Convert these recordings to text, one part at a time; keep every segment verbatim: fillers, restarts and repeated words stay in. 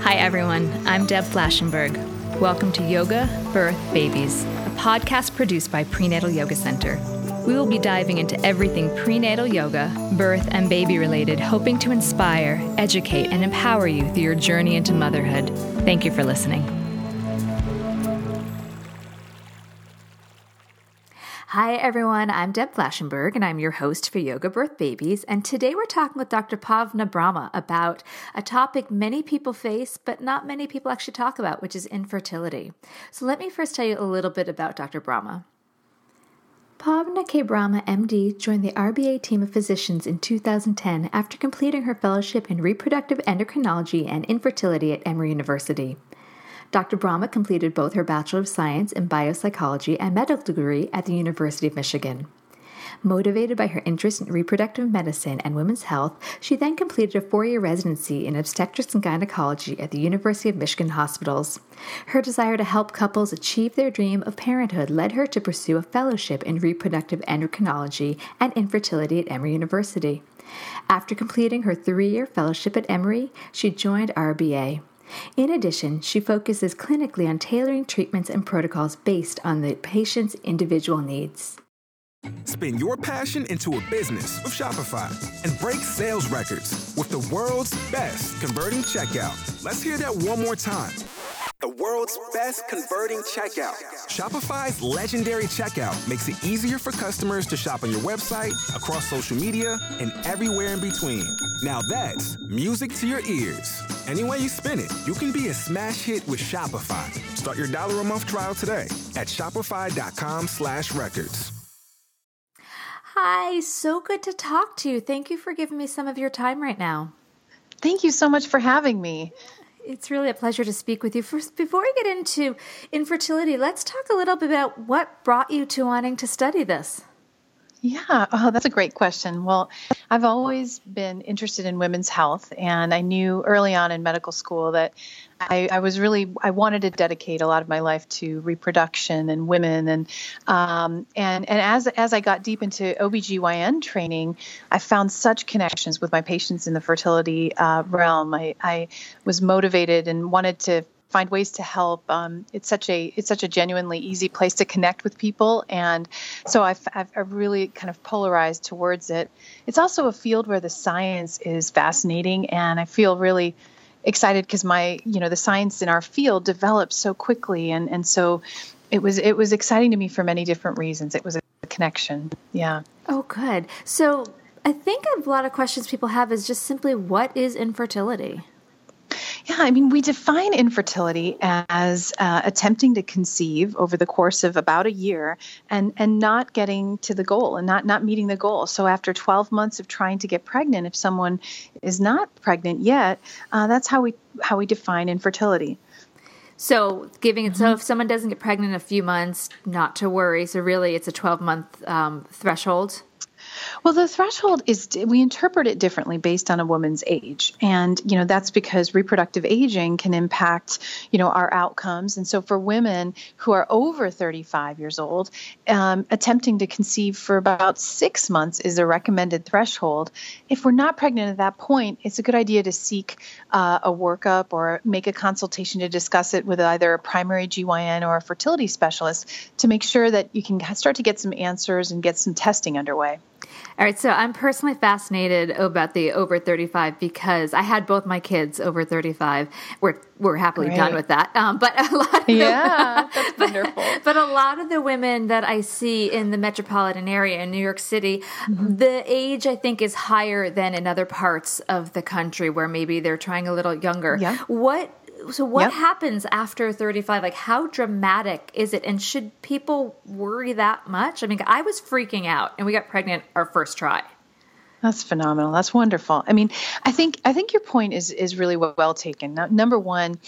Hi, everyone. I'm Deb Flashenberg. Welcome to Yoga, Birth, Babies, a podcast produced by Prenatal Yoga Center. We will be diving into everything prenatal yoga, birth, and baby related, hoping to inspire, educate, and empower you through your journey into motherhood. Thank you for listening. Hi, everyone. I'm Deb Flashenberg, and I'm your host for Yoga Birth Babies. And today we're talking with Doctor Pavna Brahma about a topic many people face, but not many people actually talk about, which is infertility. So let me first tell you a little bit about Doctor Brahma. Pavna K. Brahma, M D, joined the R B A team of physicians in two thousand ten after completing her fellowship in reproductive endocrinology and infertility at Emory University. Doctor Brahma completed both her Bachelor of Science in Biopsychology and medical degree at the University of Michigan. Motivated by her interest in reproductive medicine and women's health, she then completed a four-year residency in obstetrics and gynecology at the University of Michigan Hospitals. Her desire to help couples achieve their dream of parenthood led her to pursue a fellowship in reproductive endocrinology and infertility at Emory University. After completing her three-year fellowship at Emory, she joined R B A. In addition, she focuses clinically on tailoring treatments and protocols based on the patient's individual needs. Spin your passion into a business with Shopify and break sales records with the world's best converting checkout. Let's hear that one more time. The world's best converting checkout. Shopify's legendary checkout makes it easier for customers to shop on your website, across social media, and everywhere in between. Now that's music to your ears. Any way you spin it, you can be a smash hit with Shopify. Start your dollar a month trial today at shopify.com slash records. Hi, so good to talk to you. Thank you for giving me some of your time right now. Thank you so much for having me. It's really a pleasure to speak with you. First, before we get into infertility, let's talk a little bit about what brought you to wanting to study this. Yeah, oh, that's a great question. Well, I've always been interested in women's health, and I knew early on in medical school that I, I was really, I wanted to dedicate a lot of my life to reproduction and women. And um, and and as as I got deep into O B G Y N training, I found such connections with my patients in the fertility uh, realm. I, I was motivated and wanted to find ways to help. Um, it's such a it's such a genuinely easy place to connect with people, and so I've, I've I've really kind of polarized towards it. It's also a field where the science is fascinating, and I feel really excited because my you know the science in our field develops so quickly, and and so it was it was exciting to me for many different reasons. It was a connection. Yeah. Oh, good. So I think a lot of questions people have is just simply, what is infertility? Yeah, I mean, we define infertility as uh, attempting to conceive over the course of about a year and, and not getting to the goal and not, not meeting the goal. So after twelve months of trying to get pregnant, if someone is not pregnant yet, uh, that's how we how we define infertility. So giving it, mm-hmm. so if someone doesn't get pregnant in a few months, not to worry. So really it's a twelve-month um, threshold? Well, the threshold is, we interpret it differently based on a woman's age. And, you know, that's because reproductive aging can impact, you know, our outcomes. And so for women who are over thirty-five years old, um, attempting to conceive for about six months is a recommended threshold. If we're not pregnant at that point, it's a good idea to seek uh, a workup or make a consultation to discuss it with either a primary G Y N or a fertility specialist to make sure that you can start to get some answers and get some testing underway. All right, so I'm personally fascinated about the over thirty-five because I had both my kids over thirty-five. We're we're happily Great. done with that. Um, but a lot of yeah, the, that's but, wonderful. But a lot of the women that I see in the metropolitan area in New York City, mm-hmm. the age I think is higher than in other parts of the country where maybe they're trying a little younger. Yeah. What? So what yep. happens after thirty-five? Like, how dramatic is it? And should people worry that much? I mean, I was freaking out, and we got pregnant our first try. That's phenomenal. That's wonderful. I mean, I think I think your point is is really well, well taken. Now, number one,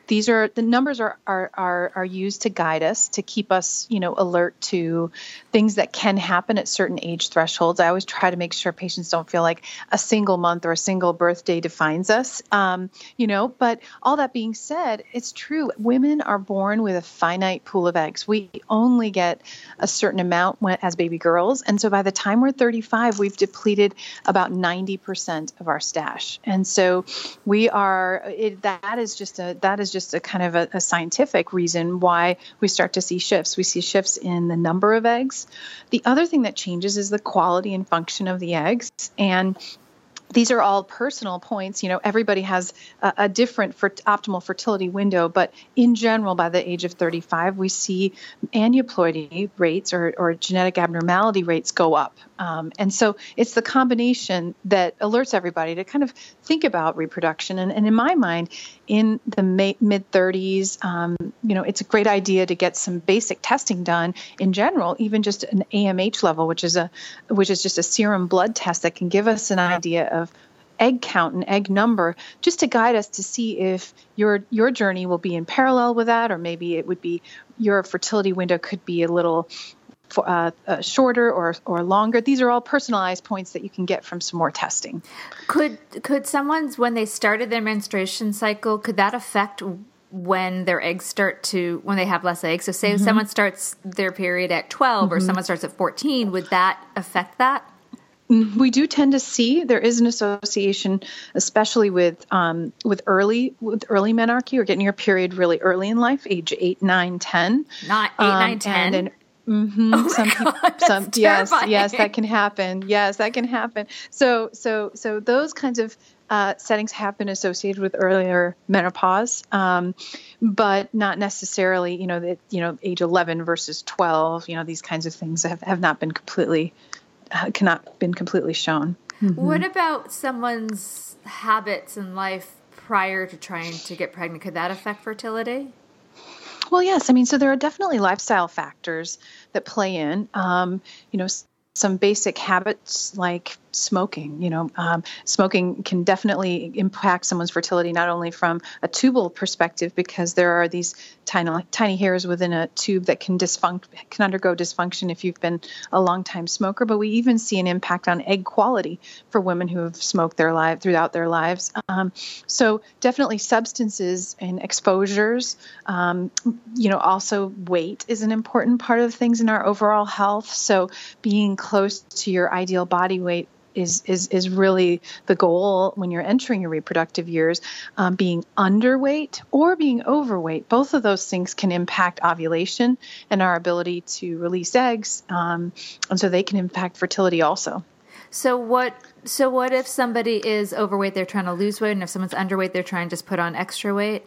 these are the numbers are, are are are used to guide us, to keep us, you know, alert to things that can happen at certain age thresholds. I always try to make sure patients don't feel like a single month or a single birthday defines us, um, you know. But all that being said, it's true. Women are born with a finite pool of eggs. We only get a certain amount when, as baby girls, and so by the time we're thirty-five, we've depleted about ninety percent of our stash. And so we are, it, that is just a, that is just a kind of a, a scientific reason why we start to see shifts. We see shifts in the number of eggs. The other thing that changes is the quality and function of the eggs. And these are all personal points. You know, everybody has a, a different for optimal fertility window, but in general, by the age of thirty-five, we see aneuploidy rates or, or genetic abnormality rates go up. Um, and so it's the combination that alerts everybody to kind of think about reproduction. And, and in my mind, in the mid thirties, um, you know, it's a great idea to get some basic testing done in general, even just an A M H level, which is a which is just a serum blood test that can give us an idea of egg count and egg number, just to guide us to see if your your journey will be in parallel with that, or maybe it would be your fertility window could be a little Uh, uh, shorter or or longer. These are all personalized points that you can get from some more testing. Could could someone's, when they started their menstruation cycle, could that affect when their eggs start to, when they have less eggs? So say mm-hmm. if someone starts their period at twelve mm-hmm. or someone starts at fourteen, would that affect that? We do tend to see there is an association, especially with um, with early with early menarche or getting your period really early in life, age eight, nine, ten. Not eight, um, nine, ten. And, Mm-hmm. Oh some God, people, some yes, terrifying. yes, that can happen. Yes, that can happen. So, so, so those kinds of uh, settings have been associated with earlier menopause, um, but not necessarily. You know, that you know, age eleven versus twelve. You know, these kinds of things have, have not been completely uh, cannot been completely shown. Mm-hmm. What about someone's habits in life prior to trying to get pregnant? Could that affect fertility? Well, yes. I mean, so there are definitely lifestyle factors that play in. Um, you know, s- some basic habits like smoking. You know, um, smoking can definitely impact someone's fertility, not only from a tubal perspective, because there are these tiny tiny hairs within a tube that can dysfunct can undergo dysfunction if you've been a long time smoker. But we even see an impact on egg quality for women who have smoked their life throughout their lives. Um, so definitely substances and exposures. Um, you know, also weight is an important part of things in our overall health. So being close to your ideal body weight is is is really the goal when you're entering your reproductive years. Um, being underweight or being overweight, both of those things can impact ovulation and our ability to release eggs, um, and so they can impact fertility also. So what? So what if somebody is overweight, they're trying to lose weight, and if someone's underweight, they're trying to just put on extra weight?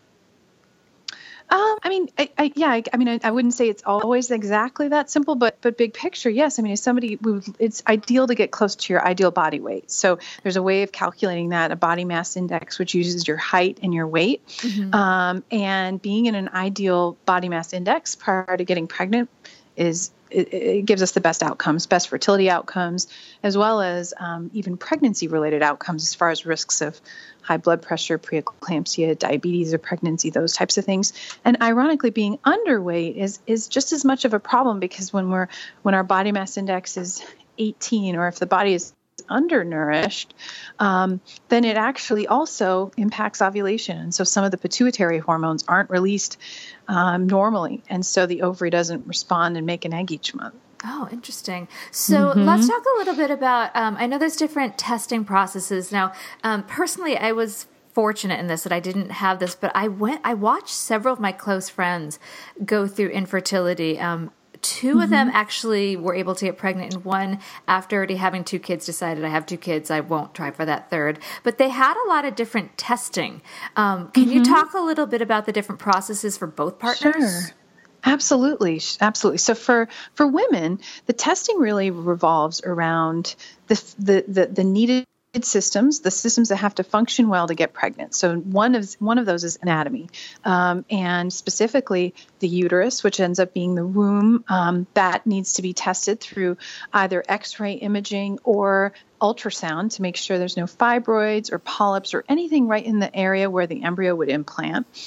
Um, I mean, I, I, yeah, I, I mean, I, I wouldn't say it's always exactly that simple, but but big picture, yes. I mean, as somebody, it's ideal to get close to your ideal body weight. So there's a way of calculating that, a body mass index, which uses your height and your weight. Mm-hmm. Um, and being in an ideal body mass index prior to getting pregnant is It, it gives us the best outcomes, best fertility outcomes, as well as um, even pregnancy-related outcomes as far as risks of high blood pressure, preeclampsia, diabetes of pregnancy, those types of things. And ironically, being underweight is is just as much of a problem, because when we're when our body mass index is eighteen, or if the body is undernourished, um, then it actually also impacts ovulation. And so some of the pituitary hormones aren't released um, normally. And so the ovary doesn't respond and make an egg each month. Oh, interesting. So mm-hmm. let's talk a little bit about, um, I know there's different testing processes. Now, um, personally, I was fortunate in this that I didn't have this, but I went, I watched several of my close friends go through infertility. Um, Two mm-hmm. of them actually were able to get pregnant, and one, after already having two kids, decided, I have two kids, I won't try for that third. But they had a lot of different testing. Um, can mm-hmm. you talk a little bit about the different processes for both partners? Sure. Absolutely. Absolutely. So for, for women, the testing really revolves around the, the, the, the needed systems, the systems that have to function well to get pregnant. So one of one of those is anatomy, um, and specifically the uterus, which ends up being the womb, um, that needs to be tested through either X-ray imaging or ultrasound to make sure there's no fibroids or polyps or anything right in the area where the embryo would implant.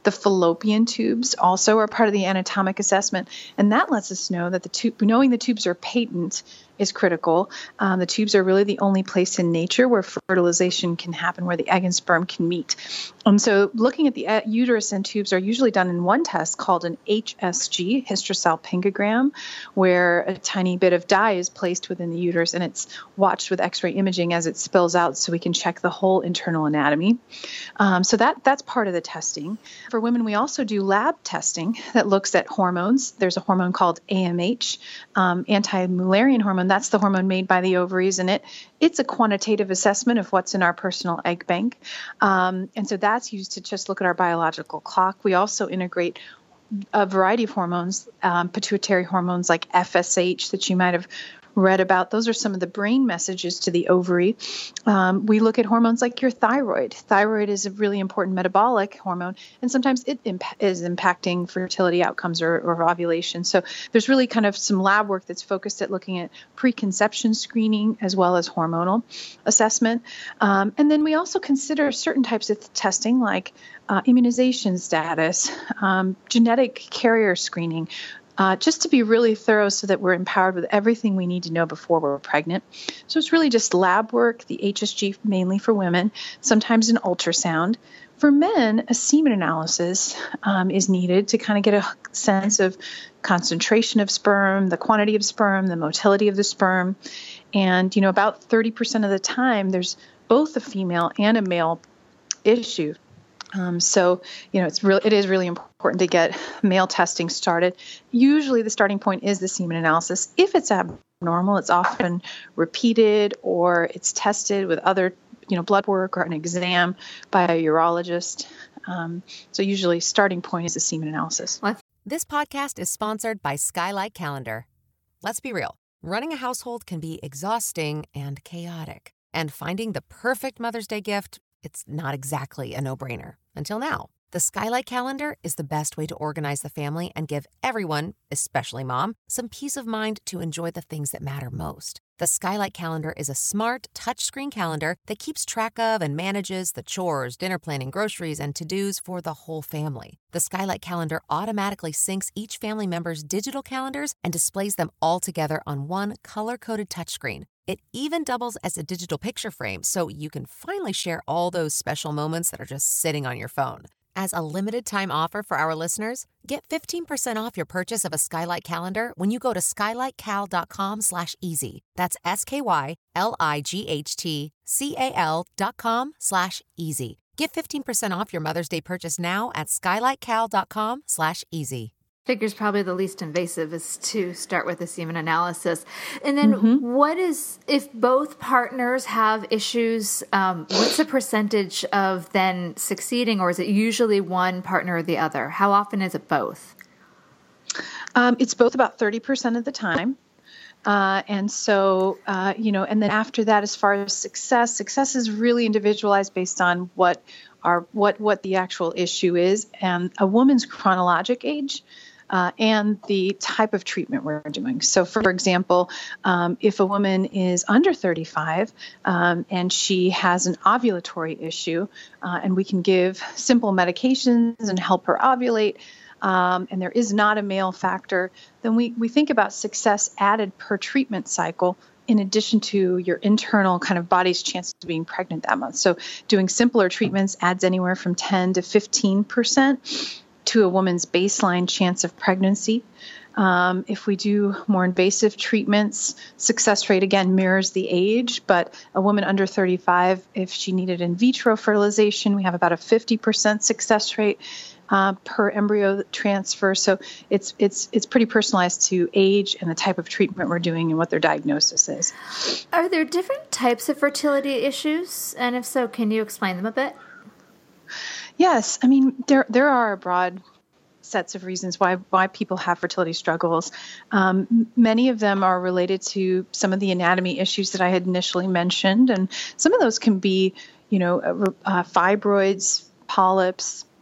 The fallopian tubes also are part of the anatomic assessment, and that lets us know that the tube, knowing the tubes are patent is critical. Um, the tubes are really the only place in nature where fertilization can happen, where the egg and sperm can meet. And so looking at the uh, uterus and tubes are usually done in one test called an H S G, hysterosalpingogram, where a tiny bit of dye is placed within the uterus and it's watched with X-ray imaging as it spills out so we can check the whole internal anatomy. Um, so that that's part of the testing. For women, we also do lab testing that looks at hormones. There's a hormone called A M H, um, anti-Mullerian hormone. That's the hormone made by the ovaries, and it it's a quantitative assessment of what's in our personal egg bank. Um, and so that's used to just look at our biological clock. We also integrate a variety of hormones, um, pituitary hormones like F S H that you might have read about. Those are some of the brain messages to the ovary. Um, we look at hormones like your thyroid. Thyroid is a really important metabolic hormone, and sometimes it imp- is impacting fertility outcomes or, or ovulation. So there's really kind of some lab work that's focused at looking at preconception screening as well as hormonal assessment. Um, and then we also consider certain types of testing like uh, immunization status, um, genetic carrier screening, Uh, just to be really thorough so that we're empowered with everything we need to know before we're pregnant. So it's really just lab work, the H S G mainly for women, sometimes an ultrasound. For men, a semen analysis um, is needed to kind of get a sense of concentration of sperm, the quantity of sperm, the motility of the sperm. And, you know, about thirty percent of the time, there's both a female and a male issue. Um, so, you know, it's real. It is really important to get male testing started. Usually the starting point is the semen analysis. If it's abnormal, it's often repeated or it's tested with other, you know, blood work or an exam by a urologist. Um, so usually starting point is the semen analysis. This podcast is sponsored by Skylight Calendar. Let's be real. Running a household can be exhausting and chaotic. And finding the perfect Mother's Day gift, it's not exactly a no-brainer. Until now. The Skylight Calendar is the best way to organize the family and give everyone, especially mom, some peace of mind to enjoy the things that matter most. The Skylight Calendar is a smart, touchscreen calendar that keeps track of and manages the chores, dinner planning, groceries, and to-dos for the whole family. The Skylight Calendar automatically syncs each family member's digital calendars and displays them all together on one color-coded touchscreen. It even doubles as a digital picture frame, so you can finally share all those special moments that are just sitting on your phone. As a limited-time offer for our listeners, get fifteen percent off your purchase of a Skylight Calendar when you go to skylightcal.com slash easy. That's S-K-Y-L-I-G-H-T-C-A-L dot com slash easy. Get fifteen percent off your Mother's Day purchase now at skylightcal.com slash easy. Figures probably the least invasive is to start with the semen analysis. And then mm-hmm. what is, if both partners have issues, um, what's the percentage of then succeeding, or is it usually one partner or the other? How often is it both? Um, it's both about thirty percent of the time. Uh, and so, uh, you know, and then after that, as far as success, success is really individualized based on what our, what, what the actual issue is, and a woman's chronologic age. Uh, and the type of treatment we're doing. So, for example, um, if a woman is under thirty-five um, and she has an ovulatory issue, uh, and we can give simple medications and help her ovulate, um, and there is not a male factor, then we, we think about success added per treatment cycle in addition to your internal kind of body's chance of being pregnant that month. So doing simpler treatments adds anywhere from ten to fifteen percent. To a woman's baseline chance of pregnancy. Um, if we do more invasive treatments, success rate again mirrors the age, but a woman under thirty-five, if she needed in vitro fertilization, we have about a fifty percent success rate uh, per embryo transfer. So it's it's it's pretty personalized to age and the type of treatment we're doing and what their diagnosis is. Are there different types of fertility issues? And if so, can you explain them a bit? Yes, I mean, there there are broad sets of reasons why why people have fertility struggles. Um, many of them are related to some of the anatomy issues that I had initially mentioned, and some of those can be, you know, uh, fibroids, polyps,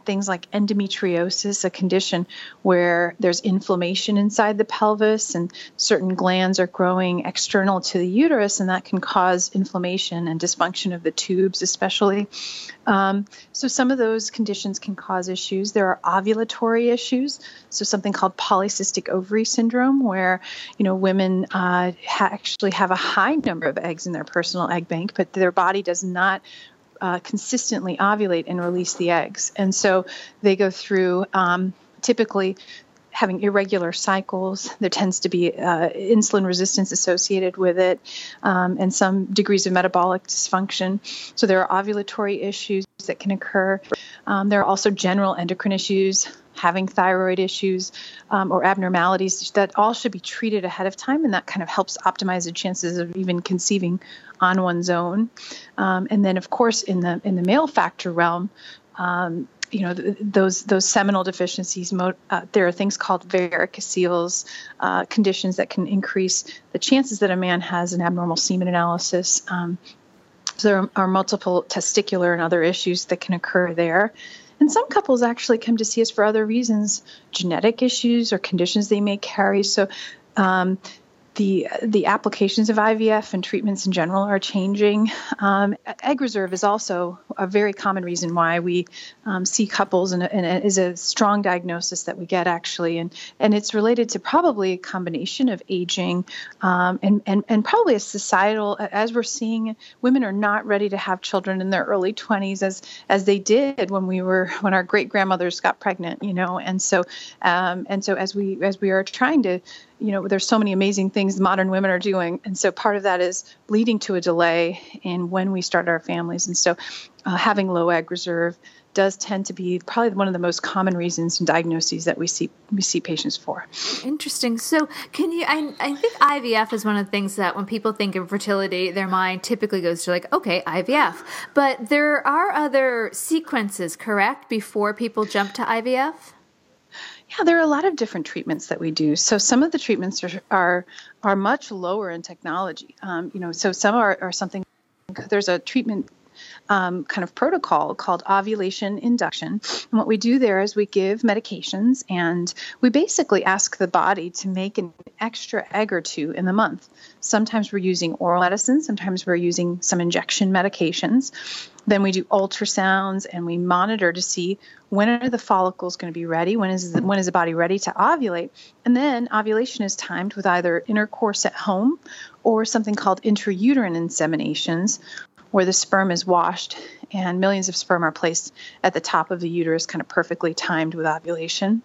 things like endometriosis, a condition where there's inflammation inside the pelvis and certain glands are growing external to the uterus, and that can cause inflammation and dysfunction of the tubes especially. Um, so some of those conditions can cause issues. There are ovulatory issues, so something called polycystic ovary syndrome, where you know women uh, ha- actually have a high number of eggs in their personal egg bank, but their body does not uh, consistently ovulate and release the eggs, and so they go through um, typically having irregular cycles. There tends to be uh, insulin resistance associated with it, um, and some degrees of metabolic dysfunction. So there are ovulatory issues that can occur. Um, there are also general endocrine issues, having thyroid issues um, or abnormalities that all should be treated ahead of time, and that kind of helps optimize the chances of even conceiving on one's own. Um, and then, of course, in the in the male factor realm, um, you know, th- those those seminal deficiencies, mo- uh, there are things called varicoceles, uh, conditions that can increase the chances that a man has an abnormal semen analysis. Um, so there are, are multiple testicular and other issues that can occur there. And some couples actually come to see us for other reasons, genetic issues or conditions they may carry. So um, the the applications of I V F and treatments in general are changing. Um, egg reserve is also a very common reason why we um, see couples, and, and it is a strong diagnosis that we get actually, and and it's related to probably a combination of aging um, and and and probably a societal, as we're seeing, women are not ready to have children in their early twenties as as they did when we were when our great grandmothers got pregnant, you know, and so um, and so as we as we are trying to, you know, there's so many amazing things modern women are doing. And so part of that is leading to a delay in when we start our families. And so uh, having low egg reserve does tend to be probably one of the most common reasons and diagnoses that we see we see patients for. Interesting. So can you, I, I think I V F is one of the things that when people think of fertility, their mind typically goes to like, okay, I V F. But there are other sequences, correct, before people jump to I V F? Yeah, there are a lot of different treatments that we do. So some of the treatments are are, are much lower in technology. Um, you know, so some are, are something, there's a treatment um, kind of protocol called ovulation induction. And what we do there is we give medications, and we basically ask the body to make an extra egg or two in the month. Sometimes we're using oral medicine, sometimes we're using some injection medications. Then we do ultrasounds and we monitor to see when are the follicles going to be ready, when is the, when is the body ready to ovulate. And then ovulation is timed with either intercourse at home or something called intrauterine inseminations, where the sperm is washed and millions of sperm are placed at the top of the uterus, kind of perfectly timed with ovulation.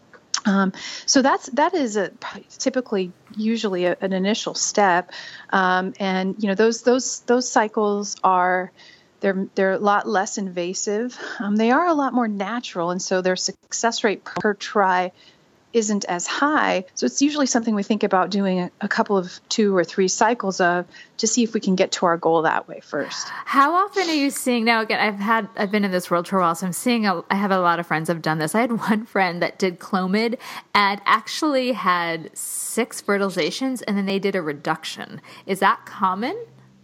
Um, so that's that is a typically usually a, an initial step, um, and you know those those those cycles are. They're they're a lot less invasive. Um, they are a lot more natural, and so their success rate per try isn't as high. So it's usually something we think about doing a, a couple of two or three cycles of to see if we can get to our goal that way first. How often are you seeing now? Again, I've had I've been in this world for a while, so I'm seeing. A, I have a lot of friends have done this. I had one friend that did Clomid and actually had six fertilizations, and then they did a reduction. Is that common?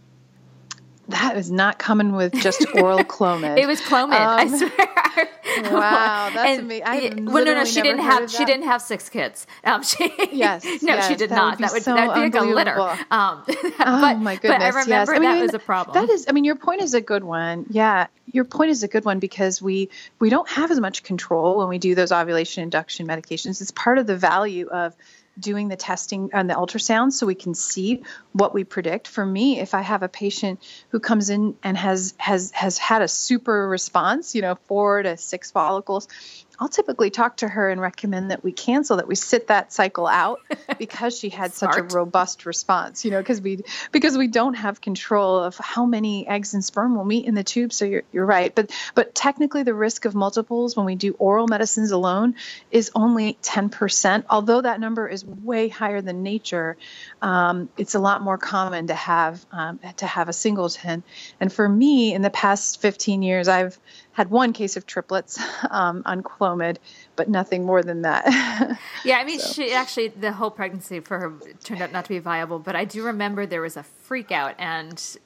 That is not common with just oral Clomid. It was Clomid, um, I swear. Wow, that's amazing. I have well, no, no, she didn't have. She didn't have six kids. Um, she, yes, no, yes, she did that not. Would that would so that would be like a litter. Um, oh but, my goodness! But I remember yes. I mean, that was a problem. That is. I mean, your point is a good one. Yeah, your point is a good one because we we don't have as much control when we do those ovulation induction medications. It's part of the value of doing the testing and the ultrasound so we can see what we predict. For me, if I have a patient who comes in and has has has had a super response, you know, four to six follicles, I'll typically talk to her and recommend that we cancel, that we sit that cycle out because she had such a robust response, you know, because we because we don't have control of how many eggs and sperm will meet in the tube. So you're you're right. But but technically the risk of multiples when we do oral medicines alone is only ten percent. Although that number is way higher than nature, um, it's a lot more common to have um, to have a singleton. And for me, in the past fifteen years, I've had one case of triplets um, on Clomid, but nothing more than that. Yeah, I mean, so. she actually, the whole pregnancy for her turned out not to be viable, but I do remember there was a freak out, and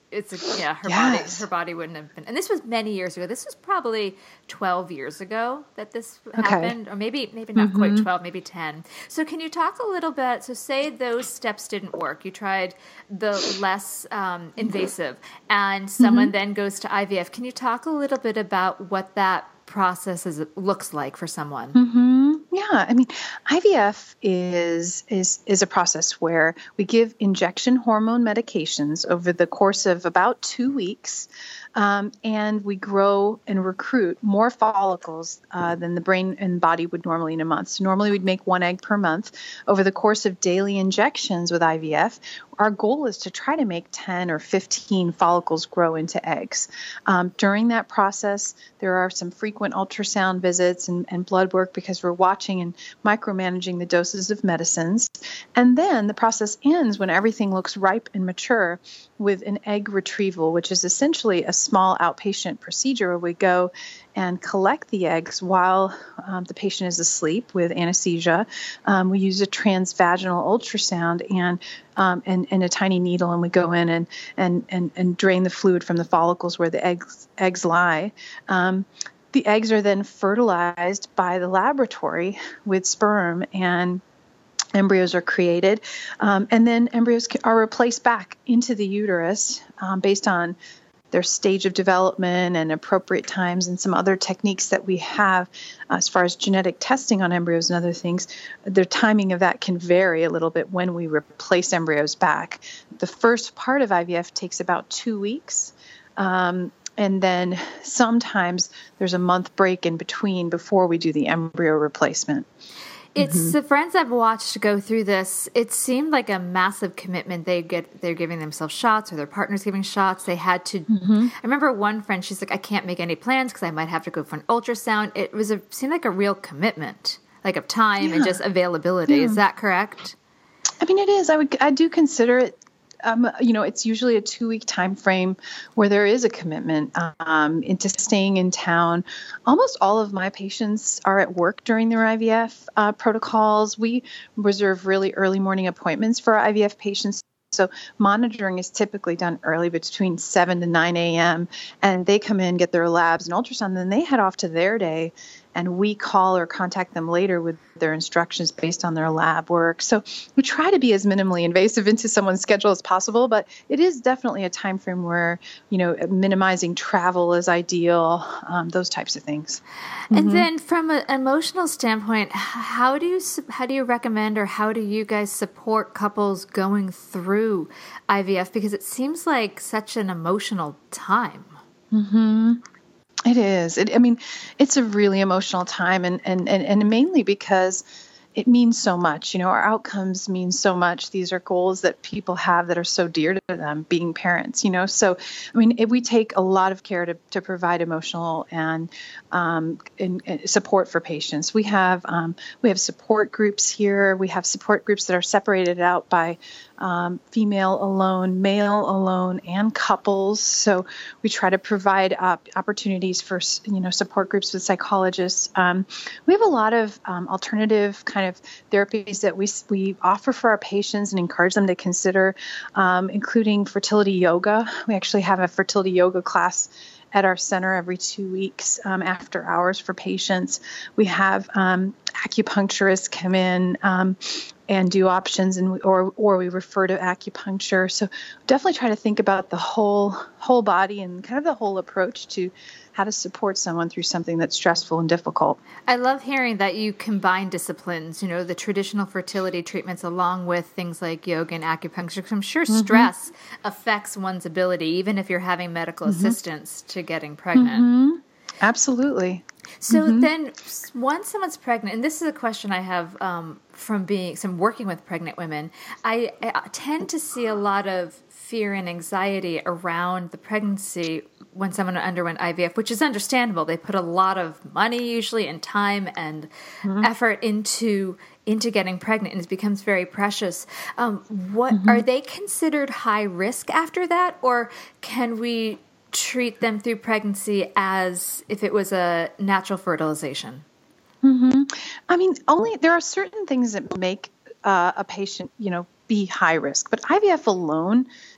it's a, yeah, her Yes. body, her body wouldn't have been, and this was many years ago. This was probably twelve years ago that this Okay. happened, or maybe, maybe not Mm-hmm. quite twelve, maybe ten. So can you talk a little bit, so say those steps didn't work, you tried the less um, invasive, and someone Mm-hmm. then goes to I V F. Can you talk a little bit about what that process is, looks like for someone? Mm-hmm. Yeah, I mean, I V F is is is a process where we give injection hormone medications over the course of about two weeks, um, and we grow and recruit more follicles uh, than the brain and body would normally in a month. So normally we'd make one egg per month. Over the course of daily injections with I V F, our goal is to try to make ten or fifteen follicles grow into eggs. Um, during that process, there are some frequent ultrasound visits and, and blood work because we're watching and micromanaging the doses of medicines. And then the process ends when everything looks ripe and mature with an egg retrieval, which is essentially a small outpatient procedure where we go and collect the eggs while um, the patient is asleep with anesthesia. Um, we use a transvaginal ultrasound and um, and, and a tiny needle, and we go in and and and, and drain the fluid from the follicles where the eggs eggs lie. Um, the eggs are then fertilized by the laboratory with sperm, and embryos are created, um, and then embryos are replaced back into the uterus um, based on their stage of development and appropriate times and some other techniques that we have uh, as far as genetic testing on embryos and other things. The timing of that can vary a little bit when we replace embryos back. The first part of I V F takes about two weeks. Um, and then sometimes there's a month break in between before we do the embryo replacement. It's Mm-hmm. the friends I've watched go through this. It seemed like a massive commitment. They get, they're giving themselves shots, or their partner's giving shots. They had to. Mm-hmm. I remember one friend. She's like, I can't make any plans because I might have to go for an ultrasound. It was a seemed like a real commitment, like of time and Yeah. just availability. Yeah. Is that correct? I mean, it is. I would. I do consider it. Um, you know, it's usually a two-week time frame where there is a commitment um, into staying in town. Almost all of my patients are at work during their I V F uh, protocols. We reserve really early morning appointments for our I V F patients. So monitoring is typically done early, between seven to nine a.m., and they come in, get their labs and ultrasound, and then they head off to their day, and we call or contact them later with their instructions based on their lab work. So we try to be as minimally invasive into someone's schedule as possible, but it is definitely a time frame where, you know, minimizing travel is ideal, um, those types of things. And then, from an emotional standpoint, how do you how do you recommend, or how do you guys support couples going through I V F? Because it seems like such an emotional time. Mm-hmm. It is. It, I mean, it's a really emotional time, and, and, and, and mainly because it means so much. You know, our outcomes mean so much. These are goals that people have that are so dear to them, being parents, you know. So, I mean, if we take a lot of care to, to provide emotional and, um, and, and support for patients. We have um, we have support groups here. We have support groups that are separated out by um, female alone, male alone, and couples. So we try to provide uh, opportunities for, you know, support groups with psychologists. Um, we have a lot of um, alternative kind of therapies that we we offer for our patients and encourage them to consider, um, including fertility yoga. We actually have a fertility yoga class at our center every two weeks um, after hours for patients. We have um, acupuncturists come in um, and do options, and we, or or we refer to acupuncture. So definitely try to think about the whole whole body and kind of the whole approach to how to support someone through something that's stressful and difficult. I love hearing that you combine disciplines, you know, the traditional fertility treatments along with things like yoga and acupuncture, because I'm sure stress mm-hmm. affects one's ability, even if you're having medical mm-hmm. assistance to getting pregnant. Mm-hmm. Absolutely. So mm-hmm. then once someone's pregnant, and this is a question I have um, from being some working with pregnant women, I, I tend to see a lot of fear and anxiety around the pregnancy when someone underwent I V F, which is understandable. They put a lot of money usually and time and mm-hmm. effort into into getting pregnant, and it becomes very precious. Um, what mm-hmm. are they considered high risk after that, or can we treat them through pregnancy as if it was a natural fertilization? Mm-hmm. I mean, only there are certain things that make uh, a patient, you know, be high risk, but I V F alone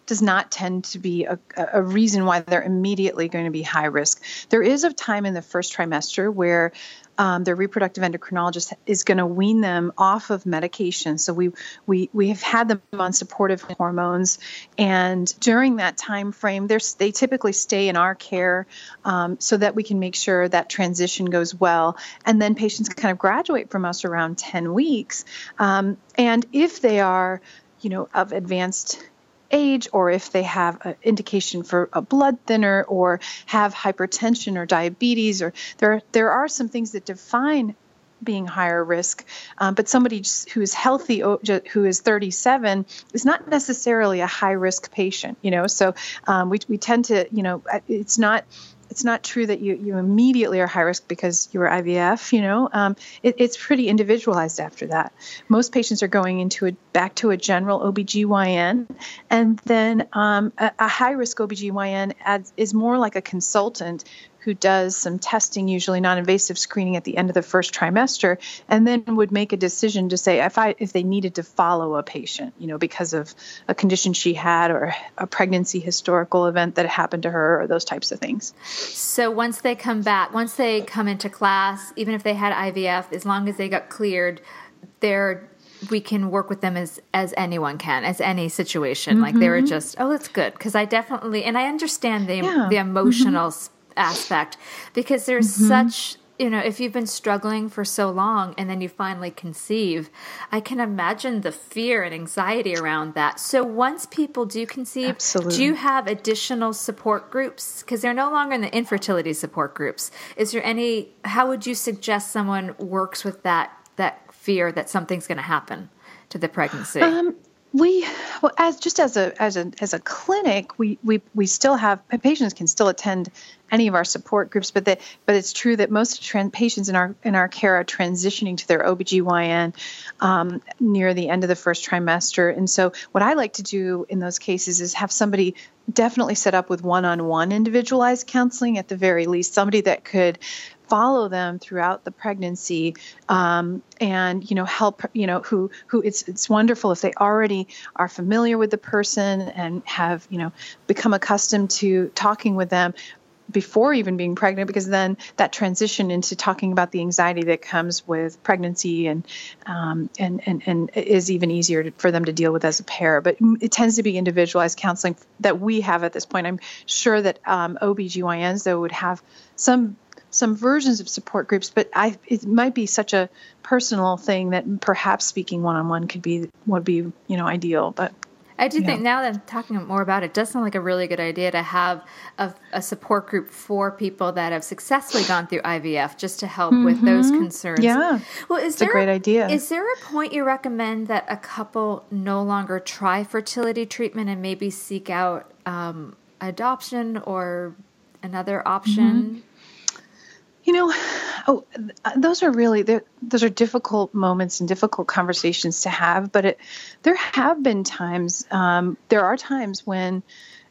does not tend to be a, a reason why they're immediately going to be high risk. There is a time in the first trimester where Um, their reproductive endocrinologist is going to wean them off of medication. So we we we have had them on supportive hormones, and during that time frame, they're, they typically stay in our care um, so that we can make sure that transition goes well. And then patients kind of graduate from us around ten weeks. Um, and if they are, you know, of advanced age, or if they have an indication for a blood thinner or have hypertension or diabetes, or there there are some things that define being higher risk. Um, but somebody who is healthy, who is thirty-seven, is not necessarily a high risk patient. You know, so um, we we tend to, you know, it's not. It's not true that you, you immediately are high risk because you were I V F, you know, um, it, it's pretty individualized after that. Most patients are going into a, back to a general O B G Y N, and then um, a, a high risk O B G Y N adds, is more like a consultant who does some testing, usually non-invasive screening at the end of the first trimester, and then would make a decision to say if I if they needed to follow a patient, you know, because of a condition she had or a pregnancy historical event that happened to her or those types of things. So once they come back, once they come into class, even if they had I V F, as long as they got cleared, they're we can work with them as, as anyone can, as any situation. Mm-hmm. Like they were just, oh, that's good. Because I definitely, and I understand the yeah. the emotional mm-hmm. aspect, because there's mm-hmm. such, you know, if you've been struggling for so long and then you finally conceive, I can imagine the fear and anxiety around that. So once people do conceive, Absolutely. Do you have additional support groups? Because they're no longer in the infertility support groups. Is there any, how would you suggest someone works with that, that fear that something's going to happen to the pregnancy? Um, We, well, as just as a as a as a clinic, we we we still have patients can still attend any of our support groups, but that but it's true that most trans, patients in our in our care are transitioning to their O B G Y N um, near the end of the first trimester, and so what I like to do in those cases is have somebody definitely set up with one-on-one individualized counseling at the very least, somebody that could follow them throughout the pregnancy, um, and you know help you know who who it's it's wonderful if they already are familiar with the person and have you know become accustomed to talking with them before even being pregnant, because then that transition into talking about the anxiety that comes with pregnancy and um, and, and and is even easier to, for them to deal with as a pair. But it tends to be individualized counseling that we have at this point. I'm sure that um, O B G Y Ns though would have some some versions of support groups, but I it might be such a personal thing that perhaps speaking one-on-one could be would be you know ideal. But I do yeah. think now that I'm talking more about it, it does sound like a really good idea to have a, a support group for people that have successfully gone through I V F, just to help mm-hmm. with those concerns. Yeah, well, is it's there a great idea. Is there a point you recommend that a couple no longer try fertility treatment and maybe seek out um, adoption or another option? Mm-hmm. You know, oh, those are really, those are difficult moments and difficult conversations to have, but it, there have been times, um, there are times when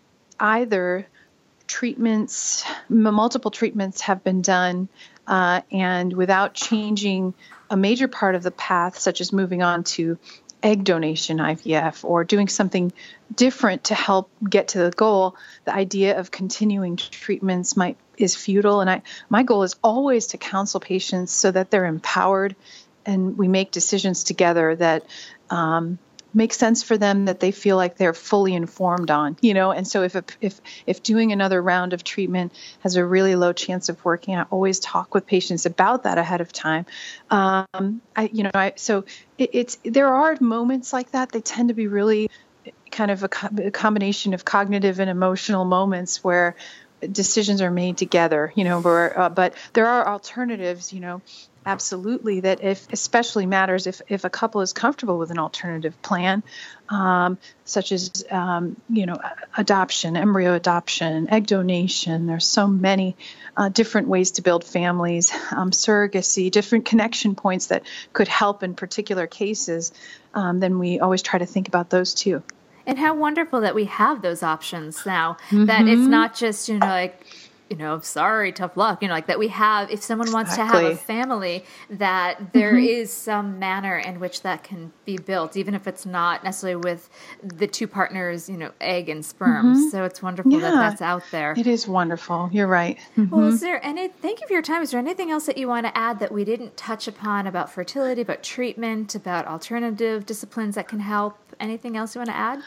either treatments, multiple treatments have been done, uh, and without changing a major part of the path, such as moving on to egg donation I V F or doing something different to help get to the goal, the idea of continuing treatments might is futile. And I, my goal is always to counsel patients so that they're empowered and we make decisions together that um, make sense for them, that they feel like they're fully informed on, you know. And so if a, if if doing another round of treatment has a really low chance of working, I always talk with patients about that ahead of time. Um, I, you know, I so it, it's there are moments like that. They tend to be really kind of a, co- a combination of cognitive and emotional moments where decisions are made together, you know, where, uh, but there are alternatives, you know, absolutely, that if especially matters if, if a couple is comfortable with an alternative plan, um, such as, um, you know, adoption, embryo adoption, egg donation. There's so many uh, different ways to build families, um, surrogacy, different connection points that could help in particular cases. Um, then we always try to think about those too. And how wonderful that we have those options now, mm-hmm. that it's not just, you know, like you know, sorry, tough luck, you know, like that we have, if someone wants Exactly. to have a family, that there Mm-hmm. is some manner in which that can be built, even if it's not necessarily with the two partners, you know, egg and sperm. Mm-hmm. So it's wonderful Yeah. that that's out there. It is wonderful. You're right. Mm-hmm. Well, is there any, thank you for your time. Is there anything else that you want to add that we didn't touch upon about fertility, about treatment, about alternative disciplines that can help? Anything else you want to add?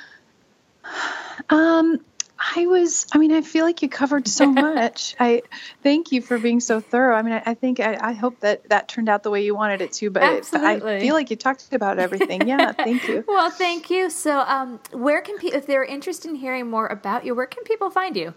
Um, I was, I mean, I feel like you covered so much. I thank you for being so thorough. I mean, I, I think, I, I hope that that turned out the way you wanted it to, but it, Absolutely. I feel like you talked about everything. Yeah. Thank you. Well, thank you. So, um, where can people, if they're interested in hearing more about you, where can people find you?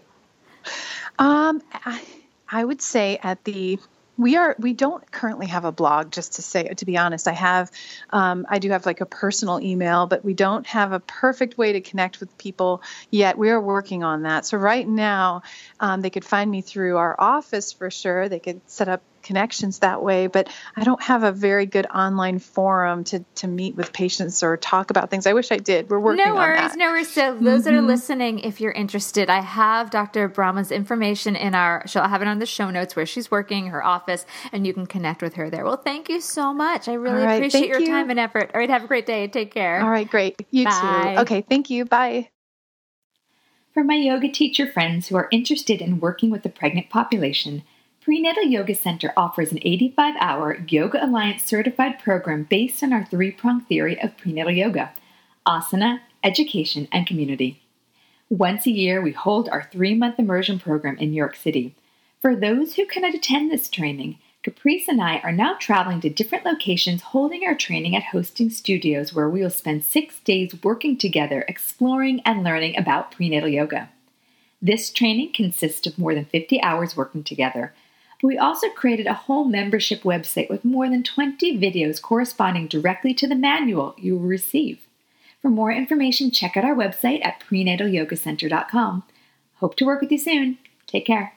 Um, I, I would say at the, we are, we don't currently have a blog, just to say, to be honest. I have, um, I do have like a personal email, but we don't have a perfect way to connect with people yet. We are working on that. So right now, um, they could find me through our office for sure. They could set up connections that way, but I don't have a very good online forum to, to meet with patients or talk about things. I wish I did. We're working No worries, on that. no worries. So those that are listening, if you're interested, I have Doctor Brahma's information in our, she'll have it on the show notes where she's working, her office, and you can connect with her there. Well, thank you so much. I really All right, appreciate thank your you. time and effort. All right, have a great day. Take care. All right, great. You Bye. too. Okay, thank you. Bye. For my yoga teacher friends who are interested in working with the pregnant population, Prenatal Yoga Center offers an eighty-five hour Yoga Alliance certified program based on our three-pronged theory of prenatal yoga: asana, education, and community. Once a year, we hold our three-month immersion program in New York City. For those who cannot attend this training, Caprice and I are now traveling to different locations holding our training at hosting studios where we will spend six days working together, exploring and learning about prenatal yoga. This training consists of more than fifty hours working together. But we also created a whole membership website with more than twenty videos corresponding directly to the manual you will receive. For more information, check out our website at prenatal yoga center dot com. Hope to work with you soon. Take care.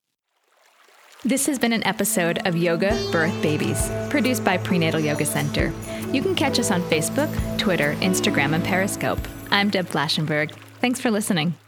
This has been an episode of Yoga Birth Babies, produced by Prenatal Yoga Center. You can catch us on Facebook, Twitter, Instagram, and Periscope. I'm Deb Flashenberg. Thanks for listening.